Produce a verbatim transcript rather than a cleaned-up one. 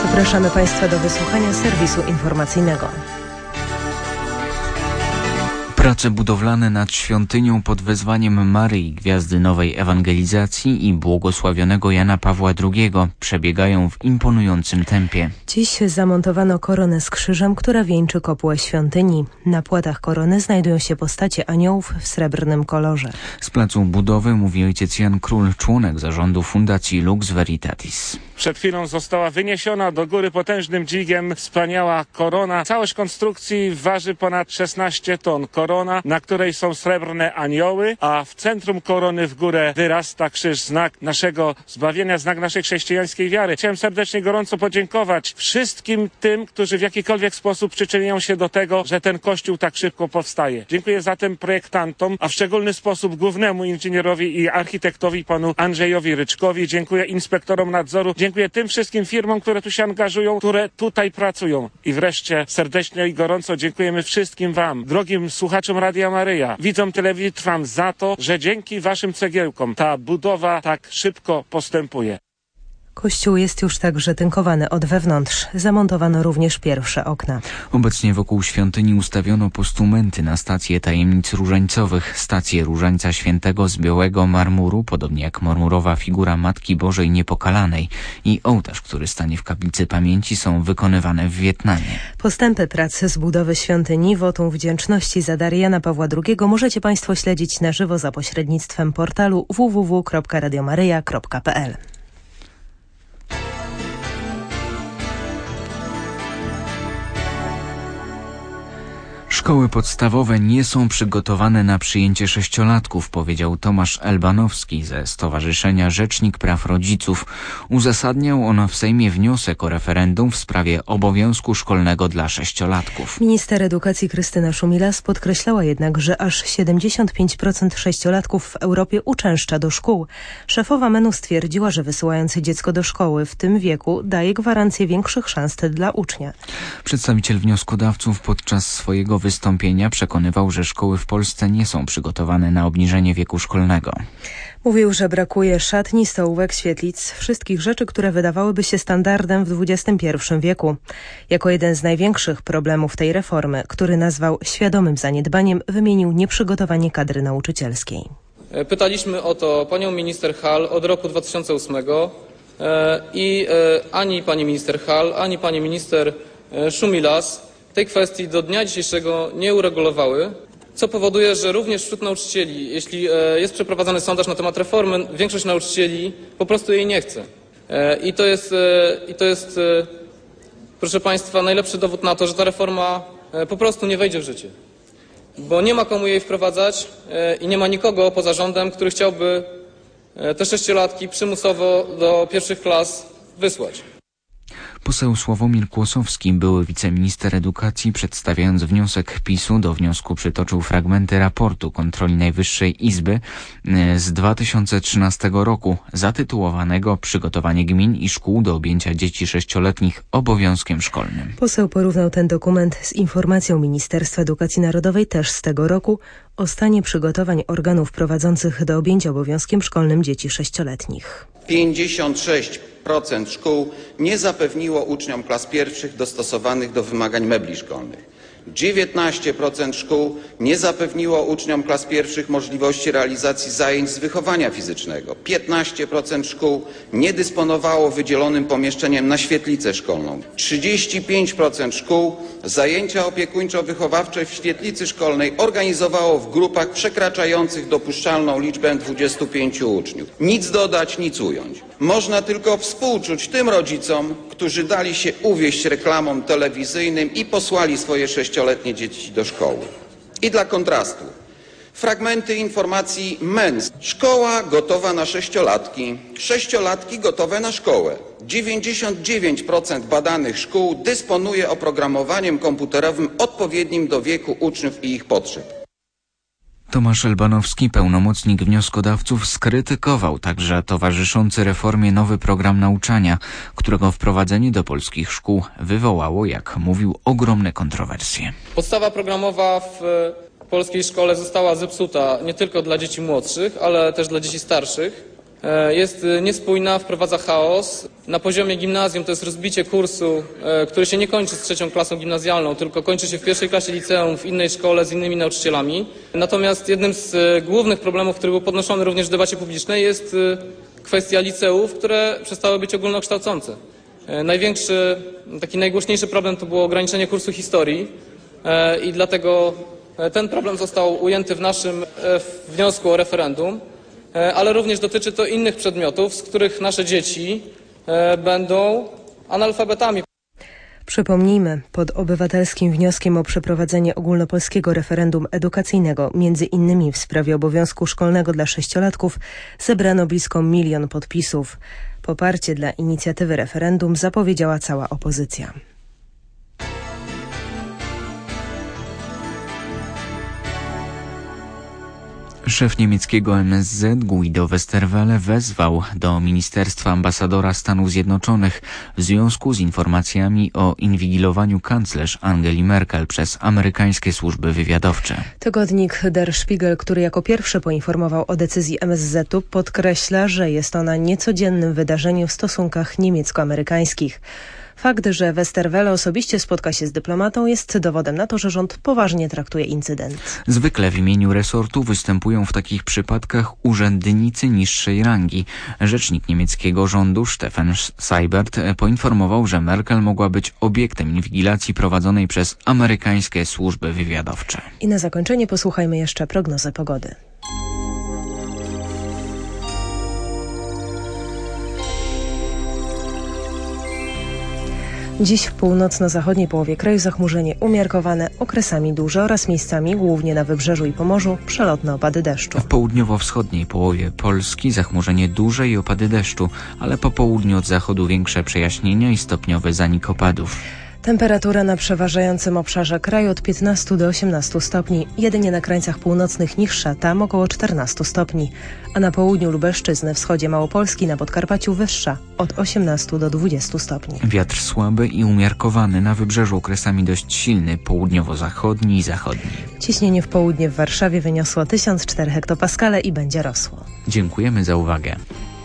Zapraszamy Państwa do wysłuchania serwisu informacyjnego. Prace budowlane nad świątynią pod wezwaniem Maryi, Gwiazdy Nowej Ewangelizacji i błogosławionego Jana Pawła drugiego przebiegają w imponującym tempie. Dziś zamontowano koronę z krzyżem, która wieńczy kopułę świątyni. Na płatach korony znajdują się postacie aniołów w srebrnym kolorze. Z placu budowy mówi ojciec Jan Król, członek zarządu Fundacji Lux Veritatis. Przed chwilą została wyniesiona do góry potężnym dźwigiem wspaniała korona. Całość konstrukcji waży ponad szesnaście ton. Korona, na której są srebrne anioły, a w centrum korony w górę wyrasta krzyż, znak naszego zbawienia, znak naszej chrześcijańskiej wiary. Chciałem serdecznie, gorąco podziękować wszystkim tym, którzy w jakikolwiek sposób przyczyniają się do tego, że ten kościół tak szybko powstaje. Dziękuję zatem projektantom, a w szczególny sposób głównemu inżynierowi i architektowi panu Andrzejowi Ryczkowi. Dziękuję inspektorom nadzoru. Dziękuję tym wszystkim firmom, które tu się angażują, które tutaj pracują. I wreszcie serdecznie i gorąco dziękujemy wszystkim wam, drogim słuchaczom Radia Maryja, widzom telewizji Trwam, za to, że dzięki waszym cegiełkom ta budowa tak szybko postępuje. Kościół jest już także tynkowany od wewnątrz. Zamontowano również pierwsze okna. Obecnie wokół świątyni ustawiono postumenty na stację tajemnic różańcowych, stację różańca świętego z białego marmuru, podobnie jak marmurowa figura Matki Bożej Niepokalanej, i ołtarz, który stanie w kaplicy pamięci, są wykonywane w Wietnamie. Postępy prac z budowy świątyni, wotum wdzięczności za dar Jana Pawła drugiego możecie Państwo śledzić na żywo za pośrednictwem portalu w w w kropka radio maryja kropka p l. Szkoły podstawowe nie są przygotowane na przyjęcie sześciolatków, powiedział Tomasz Elbanowski ze Stowarzyszenia Rzecznik Praw Rodziców. Uzasadniał on w Sejmie wniosek o referendum w sprawie obowiązku szkolnego dla sześciolatków. Minister edukacji Krystyna Szumilas podkreślała jednak, że aż siedemdziesiąt pięć procent sześciolatków w Europie uczęszcza do szkół. Szefowa M E N-u stwierdziła, że wysyłając dziecko do szkoły w tym wieku daje gwarancję większych szans dla ucznia. Przedstawiciel wnioskodawców podczas swojego wystąpienia przekonywał, że szkoły w Polsce nie są przygotowane na obniżenie wieku szkolnego. Mówił, że brakuje szatni, stołówek, świetlic, wszystkich rzeczy, które wydawałyby się standardem w dwudziestym pierwszym wieku. Jako jeden z największych problemów tej reformy, który nazwał świadomym zaniedbaniem, wymienił nieprzygotowanie kadry nauczycielskiej. Pytaliśmy o to panią minister Hall od roku dwa tysiące ósmego i ani pani minister Hall, ani pani minister Szumilas tej kwestii do dnia dzisiejszego nie uregulowały, co powoduje, że również wśród nauczycieli, jeśli jest przeprowadzany sondaż na temat reformy, większość nauczycieli po prostu jej nie chce. I to jest, i to jest, proszę Państwa, najlepszy dowód na to, że ta reforma po prostu nie wejdzie w życie. Bo nie ma komu jej wprowadzać i nie ma nikogo poza rządem, który chciałby te sześciolatki przymusowo do pierwszych klas wysłać. Poseł Sławomir Kłosowski, były wiceminister edukacji, przedstawiając wniosek PiS-u do wniosku przytoczył fragmenty raportu Kontroli Najwyższej Izby z dwa tysiące trzynastego roku, zatytułowanego Przygotowanie gmin i szkół do objęcia dzieci sześcioletnich obowiązkiem szkolnym. Poseł porównał ten dokument z informacją Ministerstwa Edukacji Narodowej też z tego roku o stanie przygotowań organów prowadzących do objęcia obowiązkiem szkolnym dzieci sześcioletnich. pięćdziesiąt sześć procent szkół nie zapewniło uczniom klas pierwszych dostosowanych do wymagań mebli szkolnych. dziewiętnaście procent szkół nie zapewniło uczniom klas pierwszych możliwości realizacji zajęć z wychowania fizycznego. piętnaście procent szkół nie dysponowało wydzielonym pomieszczeniem na świetlicę szkolną. trzydzieści pięć procent szkół zajęcia opiekuńczo-wychowawcze w świetlicy szkolnej organizowało w grupach przekraczających dopuszczalną liczbę dwudziestu pięciu uczniów. Nic dodać, nic ująć. Można tylko współczuć tym rodzicom, którzy dali się uwieść reklamom telewizyjnym i posłali swoje sześcioletnie dzieci do szkoły. I dla kontrastu fragmenty informacji M E N. Szkoła gotowa na sześciolatki, sześciolatki gotowe na szkołę. dziewięćdziesiąt dziewięć procent badanych szkół dysponuje oprogramowaniem komputerowym odpowiednim do wieku uczniów i ich potrzeb. Tomasz Elbanowski, pełnomocnik wnioskodawców, skrytykował także towarzyszący reformie nowy program nauczania, którego wprowadzenie do polskich szkół wywołało, jak mówił, ogromne kontrowersje. Podstawa programowa w polskiej szkole została zepsuta nie tylko dla dzieci młodszych, ale też dla dzieci starszych. jest niespójna, wprowadza chaos. Na poziomie gimnazjum to jest rozbicie kursu, który się nie kończy z trzecią klasą gimnazjalną, tylko kończy się w pierwszej klasie liceum, w innej szkole z innymi nauczycielami. Natomiast jednym z głównych problemów, który był podnoszony również w debacie publicznej, jest kwestia liceów, które przestały być ogólnokształcące. Największy, taki najgłośniejszy problem to było ograniczenie kursu historii i dlatego ten problem został ujęty w naszym wniosku o referendum, ale również dotyczy to innych przedmiotów, z których nasze dzieci będą analfabetami. Przypomnijmy, pod obywatelskim wnioskiem o przeprowadzenie ogólnopolskiego referendum edukacyjnego, między innymi w sprawie obowiązku szkolnego dla sześciolatków, zebrano blisko milion podpisów. Poparcie dla inicjatywy referendum zapowiedziała cała opozycja. Szef niemieckiego M S Z Guido Westerwelle wezwał do ministerstwa ambasadora Stanów Zjednoczonych w związku z informacjami o inwigilowaniu kanclerz Angeli Merkel przez amerykańskie służby wywiadowcze. Tygodnik Der Spiegel, który jako pierwszy poinformował o decyzji M S Z-u, podkreśla, że jest ona niecodziennym wydarzeniem w stosunkach niemiecko-amerykańskich. Fakt, że Westerwelle osobiście spotka się z dyplomatą, jest dowodem na to, że rząd poważnie traktuje incydent. Zwykle w imieniu resortu występują w takich przypadkach urzędnicy niższej rangi. Rzecznik niemieckiego rządu Stefan Seibert poinformował, że Merkel mogła być obiektem inwigilacji prowadzonej przez amerykańskie służby wywiadowcze. I na zakończenie posłuchajmy jeszcze prognozy pogody. Dziś w północno-zachodniej połowie kraju zachmurzenie umiarkowane, okresami duże oraz miejscami, głównie na Wybrzeżu i Pomorzu, przelotne opady deszczu. W południowo-wschodniej połowie Polski zachmurzenie duże i opady deszczu, ale po południu od zachodu większe przejaśnienia i stopniowy zanik opadów. Temperatura na przeważającym obszarze kraju od piętnastu do osiemnastu stopni, jedynie na krańcach północnych niższa, tam około czternastu stopni, a na południu Lubelszczyzny, wschodzie Małopolski, na Podkarpaciu wyższa od osiemnastu do dwudziestu stopni. Wiatr słaby i umiarkowany, na wybrzeżu okresami dość silny, południowo-zachodni i zachodni. Ciśnienie w południe w Warszawie wyniosło tysiąc cztery hektopaskale i będzie rosło. Dziękujemy za uwagę.